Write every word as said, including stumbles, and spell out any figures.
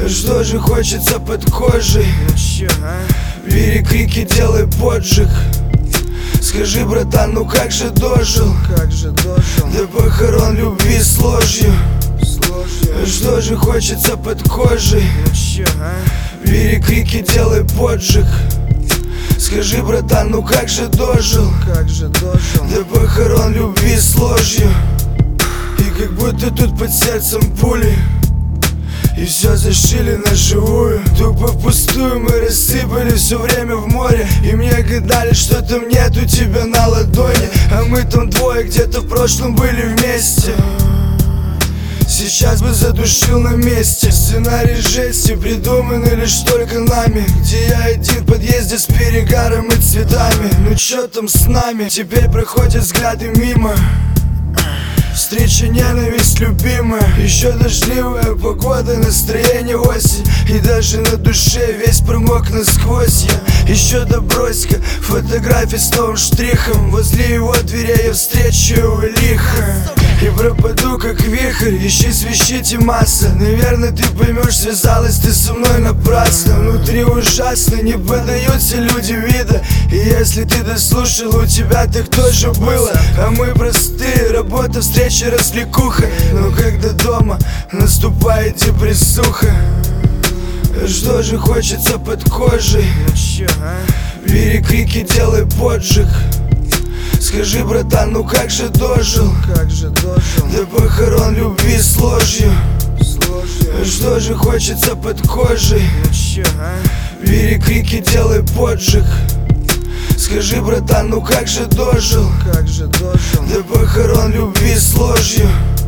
Что же хочется под кожей? Ну чё, а? Бери крики, делай поджиг. Скажи, братан, ну как же дожил? Как же дожил? До похорон любви с ложью. С ложью. Что же хочется под кожей? Ну чё, а? Бери крики, делай поджиг. Скажи, братан, ну как же дожил? Как же дожил? До похорон любви с ложью. И как будто тут под сердцем пули, и все зашили на живую. Тупо впустую мы рассыпали все время в море. И мне гадали, что там нет у тебя на ладони. А мы там двое где-то в прошлом были вместе. Сейчас бы задушил на месте. Сценарий жести придуманный лишь только нами, где я один в подъезде с перегаром и цветами. Ну чё там с нами? Теперь проходят взгляды мимо. Встреча, ненависть, любимая. Еще дождливая погода, настроение осень. И даже на душе весь промок насквозь я. Еще добрось-ка фотографии с новым штрихом. Возле его дверей я встречу его лихо и пропаду как вихрь. Ищи, свищите масса. Наверное, ты поймешь, связалась ты со мной напрасно. Внутри ужасно, не поддаются люди вида. И если ты дослушал, у тебя так тоже было. А мы простые, работа, встреча, развлекуха. Но когда дома наступает депрессуха, что же хочется под кожей? Ну чё, а? Бери крики, делай поджиг. Скажи, братан, ну как же дожил? Как же дожил? До похорон любви с ложью. С ложью. Что же хочется под кожей? Ну чё, а? Бери крики, делай поджиг. Скажи, братан, ну как же дожил? Как же дожил? До похорон любви с ложью.